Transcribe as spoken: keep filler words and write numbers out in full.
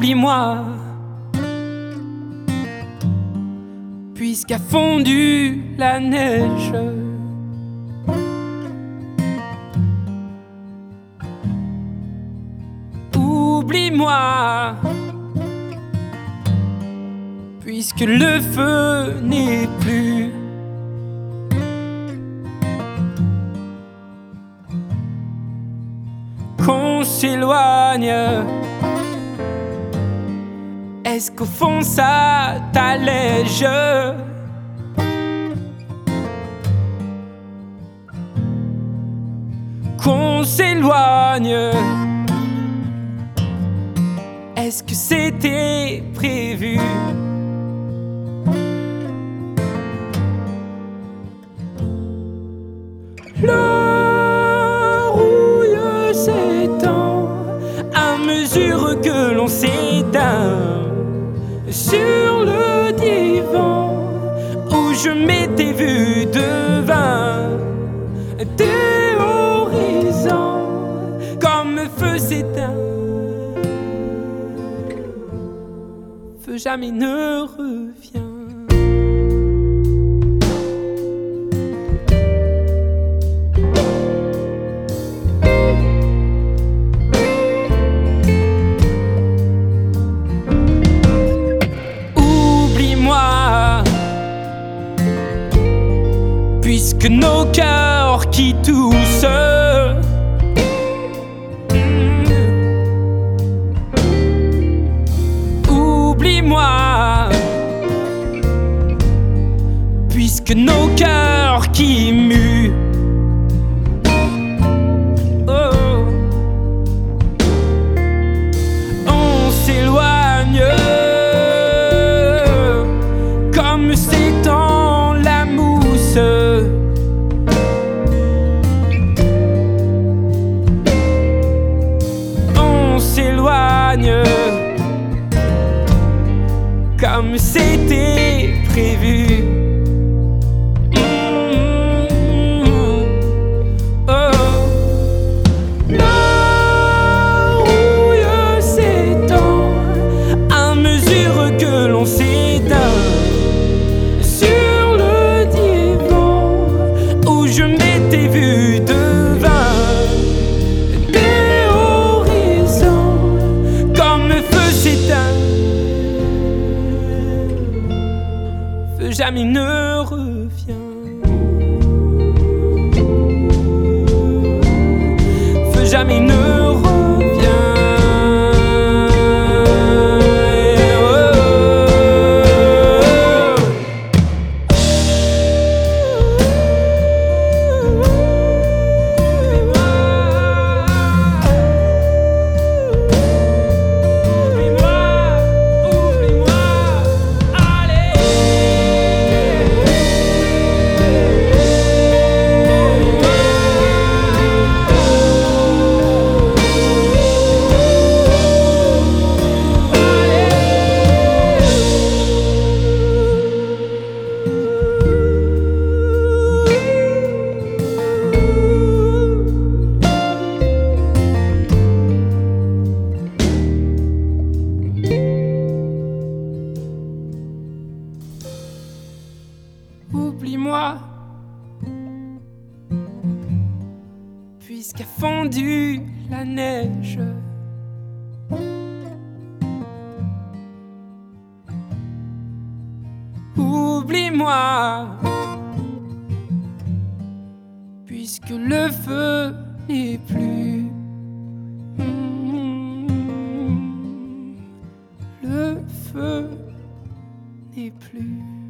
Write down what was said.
Oublie-moi, puisqu'a fondu la neige. Oublie-moi, puisque le feu n'est plus. Qu'on s'éloigne, est-ce qu'au fond ça t'allège? Qu'on s'éloigne, est-ce que c'était prévu? Le rouille s'étend à mesure que l'on s'éteint sur le divan où je m'étais vu devant des horizons comme feu s'éteint. Feu jamais ne revient. Puisque nos cœurs qui toussent, mmh. Oublie-moi, puisque nos cœurs qui muent. Oh. On s'éloigne comme s'étend la mousse. On s'éloigne comme c'était prévu. Mmh. Oh. La rouille s'étend à mesure que l'on s'éteint sur le divan où je m'étais vu devant des horizons comme feu s'éteint. Feu jamais ne revient. Feu jamais ne revient. Oublie-moi, puisqu'a fondu la neige. Oublie-moi, puisque le feu n'est plus. Le feu n'est plus.